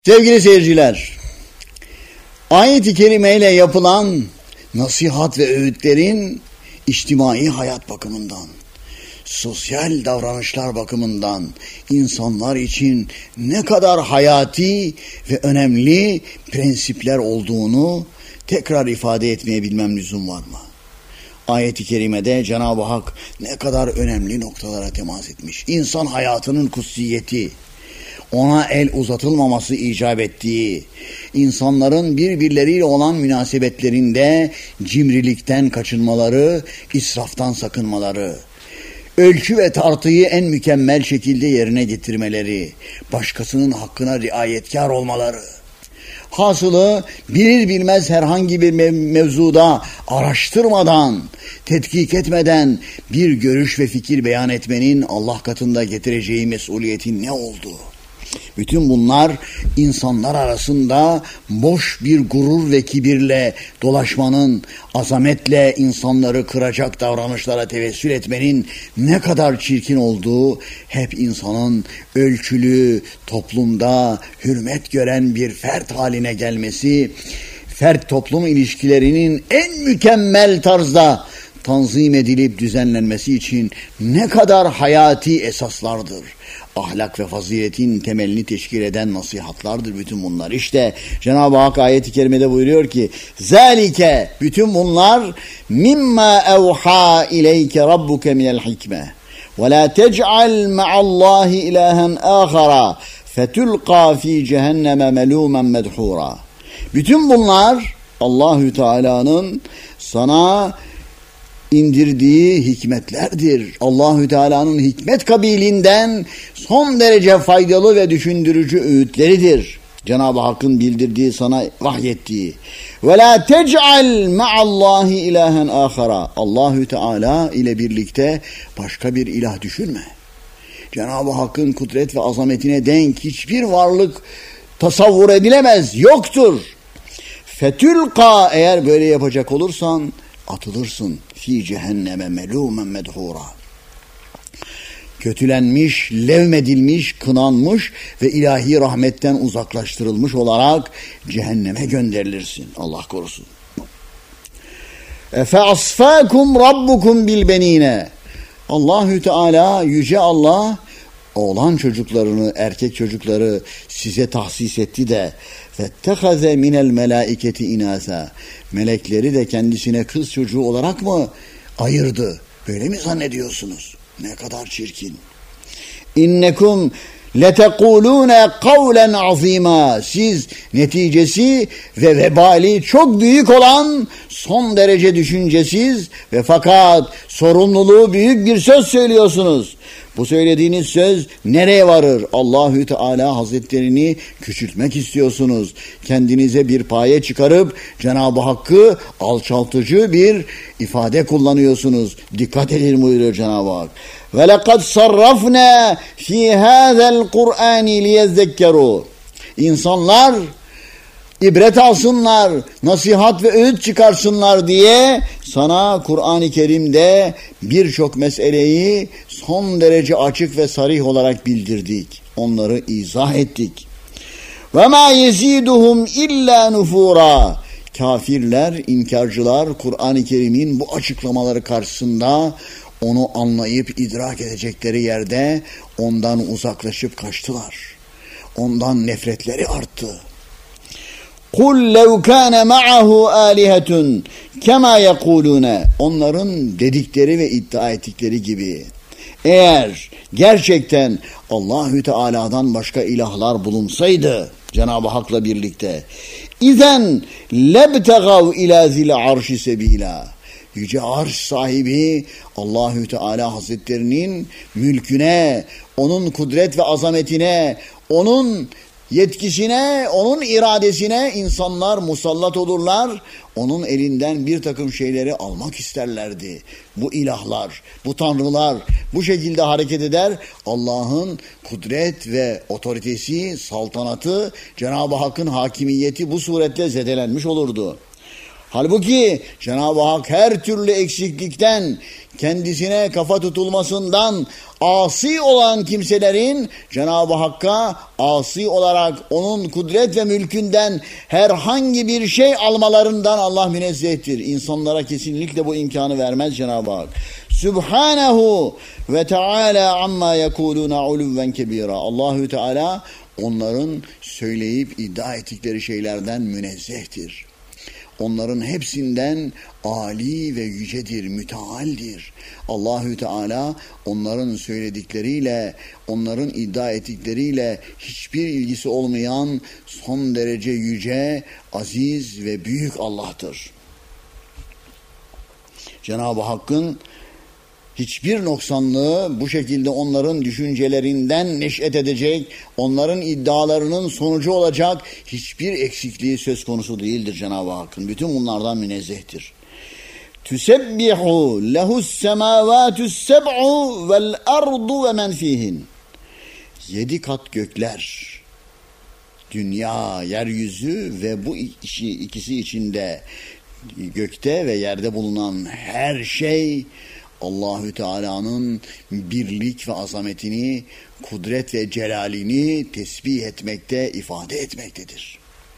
Sevgili seyirciler, ayet-i kerimeyle yapılan nasihat ve öğütlerin içtimai hayat bakımından, sosyal davranışlar bakımından insanlar için ne kadar hayati ve önemli prensipler olduğunu tekrar ifade etmeye bilmem lüzum var mı? Ayet-i kerimede Cenab-ı Hak ne kadar önemli noktalara temas etmiş. İnsan hayatının kutsiyeti, ona el uzatılmaması icap ettiği, insanların birbirleriyle olan münasebetlerinde cimrilikten kaçınmaları, israftan sakınmaları, ölçü ve tartıyı en mükemmel şekilde yerine getirmeleri, başkasının hakkına riayetkar olmaları. Hasılı bilir bilmez herhangi bir mevzuda araştırmadan, tetkik etmeden bir görüş ve fikir beyan etmenin Allah katında getireceği mesuliyetin ne olduğu. Bütün bunlar insanlar arasında boş bir gurur ve kibirle dolaşmanın, azametle insanları kıracak davranışlara tevessül etmenin ne kadar çirkin olduğu, hep insanın ölçülü toplumda hürmet gören bir fert haline gelmesi, fert toplum ilişkilerinin en mükemmel tarzda tanzim edilip düzenlenmesi için ne kadar hayati esaslardır. Ahlak ve faziletin temelini teşkil eden nasihatlardır bütün bunlar. İşte Cenab-ı Hak ayet-i kerimede buyuruyor ki zalike, bütün bunlar mimma evha ileyke rabbuke minel hikme ve la tec'al ma'allahi ilahen ahara fetulqa fi cehenneme melumen medhura. Bütün bunlar Allahü Teala'nın sana indirdiği hikmetlerdir. Allahü Teala'nın hikmet kabilinden son derece faydalı ve düşündürücü öğütleridir. Cenab-ı Hakk'ın bildirdiği, sana vahyettiği. Ve la tec'al ma'allahi ilahen ahara. Allahü Teala ile birlikte başka bir ilah düşünme. Cenab-ı Hakk'ın kudret ve azametine denk hiçbir varlık tasavvur edilemez, yoktur. Fetülka, eğer böyle yapacak olursan atılırsın. Fi cehenneme melûmen medhûrâ. Kötülenmiş, levmedilmiş, kınanmış ve ilahi rahmetten uzaklaştırılmış olarak cehenneme gönderilirsin. Allah korusun. Efe asfâkum rabbukum bil benîne. Allahü Teala, yüce Allah, oğlan çocuklarını, erkek çocukları size tahsis etti de فَاتَّخَذَ مِنَ الْمَلَائِكَةِ اِنَاسًا. Melekleri de kendisine kız çocuğu olarak mı ayırdı? Böyle mi zannediyorsunuz? Ne kadar çirkin. İnnekum letekulune kavlen azima. Siz neticesi ve vebali çok büyük olan, son derece düşüncesiz ve fakat sorumluluğu büyük bir söz söylüyorsunuz. Bu söylediğiniz söz nereye varır? Allahü Teala Hazretlerini küçültmek istiyorsunuz. Kendinize bir paye çıkarıp Cenab-ı Hakk'ı alçaltıcı bir ifade kullanıyorsunuz. Dikkat edin buyuruyor Cenab-ı Hak. Ve lekad sarrafna fi hâzel Kur'âni liyezzekkerû. İnsanlar ibret alsınlar, nasihat ve öğüt çıkarsınlar diye sana Kur'an-ı Kerim'de birçok meseleyi son derece açık ve sarih olarak bildirdik. Onları izah ettik. Ve ma yeziduhum illa nufura. Kafirler, inkarcılar Kur'an-ı Kerim'in bu açıklamaları karşısında onu anlayıp idrak edecekleri yerde ondan uzaklaşıp kaçtılar. Ondan nefretleri arttı. قُلْ لَوْ كَانَ مَعَهُ آلِهَةٌ كَمَا يَقُولُونَ. Onların dedikleri ve iddia ettikleri gibi. Eğer gerçekten Allahü Teala'dan başka ilahlar bulunsaydı Cenab-ı Hak'la birlikte, İzen lebtegav ila zil arşi sebila. Yüce Arş sahibi Allahü Teala Hazretlerinin mülküne, onun kudret ve azametine, onun yetkisine, onun iradesine insanlar musallat olurlar. Onun elinden bir takım şeyleri almak isterlerdi. Bu ilahlar, bu tanrılar bu şekilde hareket eder. Allah'ın kudret ve otoritesi, saltanatı, Cenab-ı Hakk'ın hakimiyeti bu suretle zedelenmiş olurdu. Halbuki Cenab-ı Hak her türlü eksiklikten, kendisine kafa tutulmasından asi olan kimselerin Cenab-ı Hakk'a asi olarak onun kudret ve mülkünden herhangi bir şey almalarından Allah münezzehtir. İnsanlara kesinlikle bu imkanı vermez Cenab-ı Hak. Subhanehu ve Teala amma yekuluna uluven kebira. Allahü Teala onların söyleyip iddia ettikleri şeylerden münezzehtir. Onların hepsinden âli ve yücedir, mütealdir. Allahü Teala onların söyledikleriyle, onların iddia ettikleriyle hiçbir ilgisi olmayan son derece yüce, aziz ve büyük Allah'tır. Cenab-ı Hakk'ın hiçbir noksanlığı bu şekilde onların düşüncelerinden neş'et edecek, onların iddialarının sonucu olacak hiçbir eksikliği söz konusu değildir Cenab-ı Hakk'ın. Bütün bunlardan münezzehtir. Tüsebbihu lehus semâvâtus seb'u vel ardu ve men fîhin. 7 kat gökler, dünya, yeryüzü ve bu ikisi içinde gökte ve yerde bulunan her şey Allahü Teala'nın birlik ve azametini, kudret ve celalini tesbih etmekte, ifade etmektedir.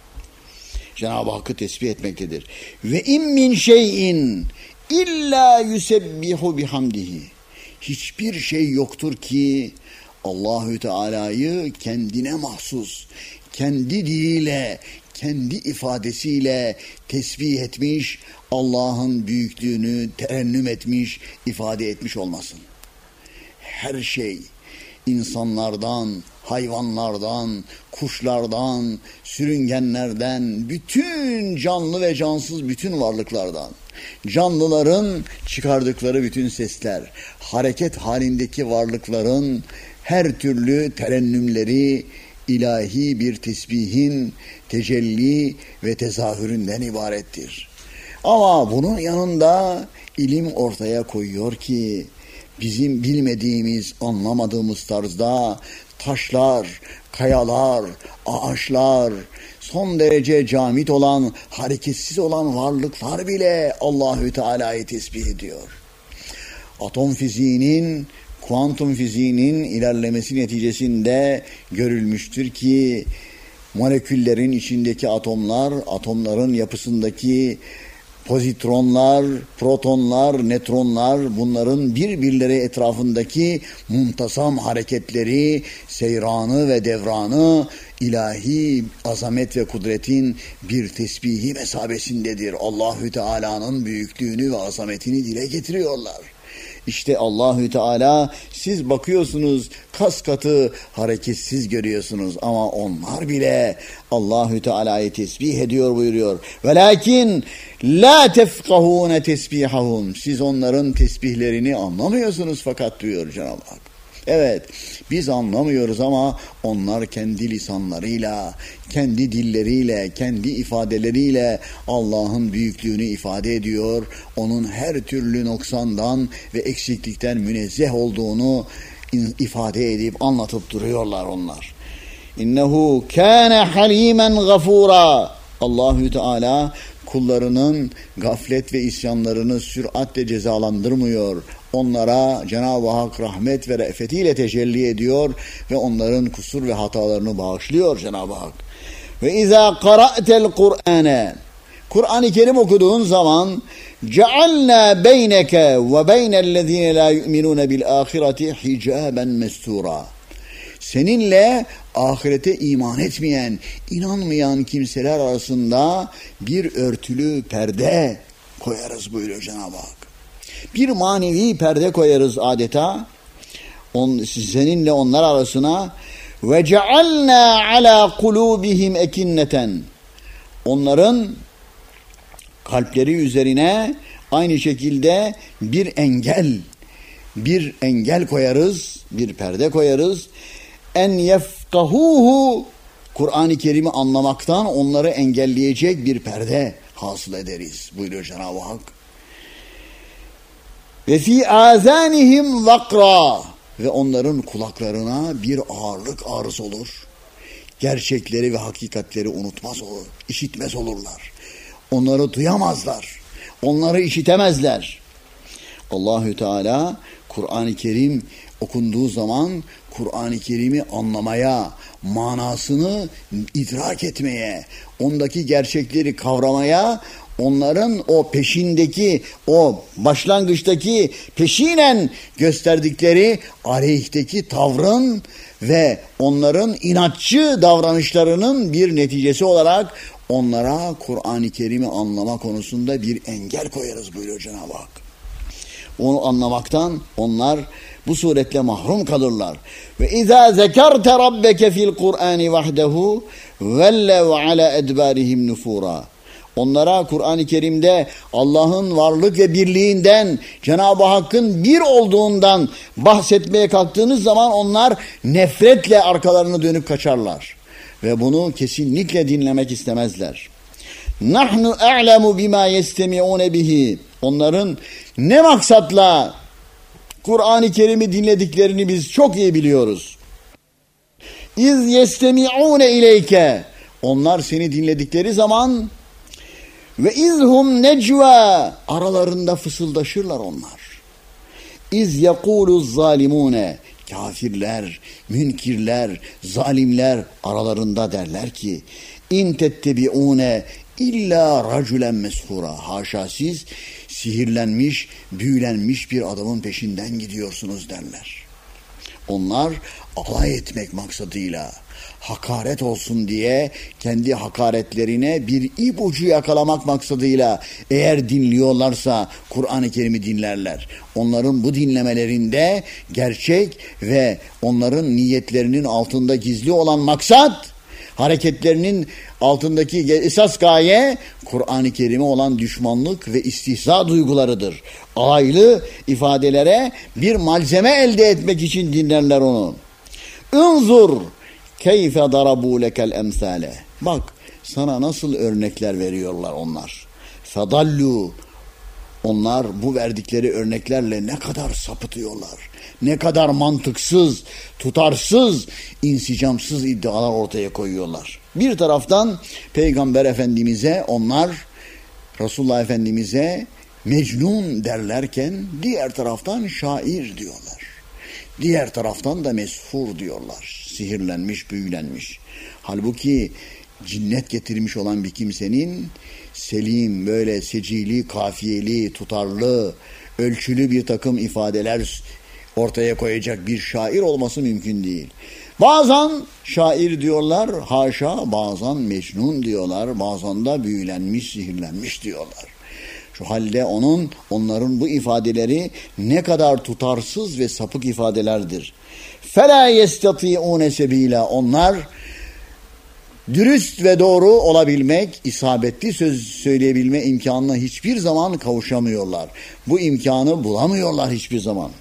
Cenab-ı Hakk'ı tesbih etmektedir. Ve in min şeyin illa yusebbihu bihamdihi. Hiçbir şey yoktur ki Allahü Teala'yı kendine mahsus, kendi diliyle, kendi ifadesiyle tesbih etmiş, Allah'ın büyüklüğünü terennüm etmiş, ifade etmiş olmasın. Her şey, insanlardan, hayvanlardan, kuşlardan, sürüngenlerden, bütün canlı ve cansız bütün varlıklardan, canlıların çıkardıkları bütün sesler, hareket halindeki varlıkların her türlü terennümleri, ilahi bir tesbihin tecelli ve tezahüründen ibarettir. Ama bunun yanında ilim ortaya koyuyor ki bizim bilmediğimiz, anlamadığımız tarzda taşlar, kayalar, ağaçlar, son derece camit olan, hareketsiz olan varlıklar bile Allahü Teala'yı tesbih ediyor. Atom fiziğinin, kuantum fiziğinin ilerlemesi neticesinde görülmüştür ki moleküllerin içindeki atomlar, atomların yapısındaki pozitronlar, protonlar, nötronlar, bunların birbirleri etrafındaki muntasam hareketleri, seyranı ve devranı ilahi azamet ve kudretin bir tesbihi mesabesindedir. Allahü Teala'nın büyüklüğünü ve azametini dile getiriyorlar. İşte Allahü Teala, siz bakıyorsunuz kas katı hareketsiz görüyorsunuz ama onlar bile Allahü Teala'yı tesbih ediyor buyuruyor. Velakin la tefkahune tesbihahum. Siz onların tesbihlerini anlamıyorsunuz fakat diyor Cenab-ı Hak. Evet, biz anlamıyoruz ama onlar kendi lisanlarıyla, kendi dilleriyle, kendi ifadeleriyle Allah'ın büyüklüğünü ifade ediyor. Onun her türlü noksandan ve eksiklikten münezzeh olduğunu ifade edip anlatıp duruyorlar onlar. İnnehu kâne halîmen gafûrâ. Allahü Teala kullarının gaflet ve isyanlarını süratle cezalandırmıyor. Onlara Cenab-ı Hak rahmet ve re'fetiyle tecelli ediyor ve onların kusur ve hatalarını bağışlıyor Cenab-ı Hak. Ve izâ qara'tel Kur'âne, Kur'an-ı Kerim okuduğun zaman cealnâ beyneke ve beynellezîne lâ yu'minûne bil âhireti hicâben mestûrâ. Seninle ahirete iman etmeyen, inanmayan kimseler arasında bir örtülü perde koyarız buyuruyor Cenab-ı Hak. Bir manevi perde koyarız adeta. Seninle onlar arasına ve cealna ala kulubihim ekinneten. Onların kalpleri üzerine aynı şekilde bir engel koyarız, bir perde koyarız. En yefkahuhu, Kur'an-ı Kerim'i anlamaktan onları engelleyecek bir perde hasıl ederiz buyuruyor Cenab-ı Hak. Ve fi azanihim vakra, ve onların kulaklarına bir ağırlık arız olur. Gerçekleri ve hakikatleri unutmaz olur, işitmez olurlar. onları duyamazlar, onları işitemezler. Allahü Teala Kur'an-ı Kerim okunduğu zaman Kur'an-ı Kerim'i anlamaya, manasını idrak etmeye, ondaki gerçekleri kavramaya, onların o peşindeki, o başlangıçtaki peşinen gösterdikleri aleyhteki tavrın ve onların inatçı davranışlarının bir neticesi olarak onlara Kur'an-ı Kerim'i anlama konusunda bir engel koyarız buyuruyor Cenab-ı Hak. Onu anlamaktan onlar bu suretle mahrum kalırlar. Ve izâ zekerte rabbeke fil Kur'ani vahdehu vellev ala edbârihim nufûrâ. Onlara Kur'an-ı Kerim'de Allah'ın varlık ve birliğinden, Cenab-ı Hakk'ın bir olduğundan bahsetmeye kalktığınız zaman onlar nefretle arkalarını dönüp kaçarlar. Ve bunu kesinlikle dinlemek istemezler. Nahnu a'lemu bima yestemi'une bihi. Onların ne maksatla Kur'an-ı Kerim'i dinlediklerini biz çok iyi biliyoruz. İz yestemi'une ileyke. Onlar seni dinledikleri zaman ve izhum necva, aralarında fısıldaşırlar onlar. İz yekuluz zalimune, kafirler, münkirler, zalimler aralarında derler ki in tettebiune illa raculen meshura. Haşa siz sihirlenmiş, büyülenmiş bir adamın peşinden gidiyorsunuz derler. Onlar alay etmek maksadıyla, hakaret olsun diye kendi hakaretlerine bir ipucu yakalamak maksadıyla eğer dinliyorlarsa Kur'an-ı Kerim'i dinlerler. Onların bu dinlemelerinde gerçek ve onların niyetlerinin altında gizli olan maksat, hareketlerinin altındaki esas gaye Kur'an-ı Kerim'e olan düşmanlık ve istihza duygularıdır. Alaylı ifadelere bir malzeme elde etmek için dinlerler onu. Unzur keyfe darabu lekel emsale. Bak sana nasıl örnekler veriyorlar onlar. Fadallu. Onlar bu verdikleri örneklerle ne kadar sapıtıyorlar. Ne kadar mantıksız, tutarsız, insicamsız iddialar ortaya koyuyorlar. Bir taraftan Peygamber Efendimiz'e onlar, Resulullah Efendimiz'e Mecnun derlerken diğer taraftan şair diyorlar. Diğer taraftan da meshur diyorlar. Sihirlenmiş, büyülenmiş. Halbuki cinnet getirmiş olan bir kimsenin selim, böyle secili, kafiyeli, tutarlı, ölçülü bir takım ifadeler ortaya koyacak bir şair olması mümkün değil. Bazen şair diyorlar, haşa, bazen mecnun diyorlar, bazen de büyülenmiş, sihirlenmiş diyorlar. Şu halde onların bu ifadeleri ne kadar tutarsız ve sapık ifadelerdir. فَلَا يَسْتَطِيعُونَ سَب۪يلًا. Onlar dürüst ve doğru olabilmek, isabetli söz söyleyebilme imkanına hiçbir zaman kavuşamıyorlar. Bu imkanı bulamıyorlar hiçbir zaman.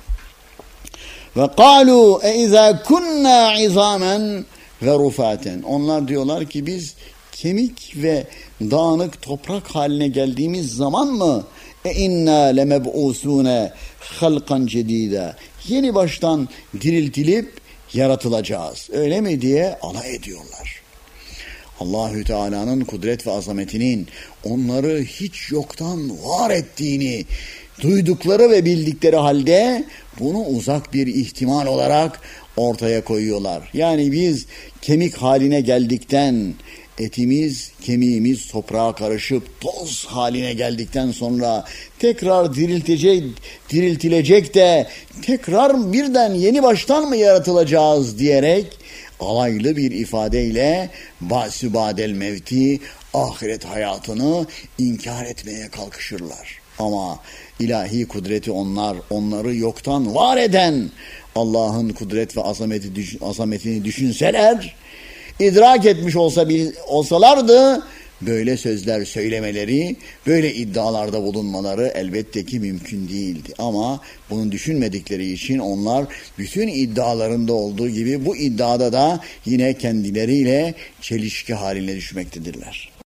Ve قَالُوا اَاِذَا كُنَّا عِظَامًا وَرُفَاتًا. Onlar diyorlar ki biz kemik ve dağınık toprak haline geldiğimiz zaman mı اِنَّا لَمَبْعُوثُونَ خَلْقًا جَد۪يدًا. Yeni baştan diriltilip yaratılacağız. Öyle mi diye alay ediyorlar. Allahü Teala'nın kudret ve azametinin onları hiç yoktan var ettiğini duydukları ve bildikleri halde bunu uzak bir ihtimal olarak ortaya koyuyorlar. Yani biz kemik haline geldikten, etimiz, kemiğimiz toprağa karışıp toz haline geldikten sonra tekrar diriltilecek de tekrar birden yeni baştan mı yaratılacağız diyerek alaylı bir ifadeyle ba'sü ba'del mevti, ahiret hayatını inkar etmeye kalkışırlar. Ama ilahi kudreti onları yoktan var eden Allah'ın kudret ve azametini düşünseler, idrak etmiş olsalardı böyle sözler söylemeleri, böyle iddialarda bulunmaları elbette ki mümkün değildi. Ama bunu düşünmedikleri için onlar bütün iddialarında olduğu gibi bu iddiada da yine kendileriyle çelişki haline düşmektedirler.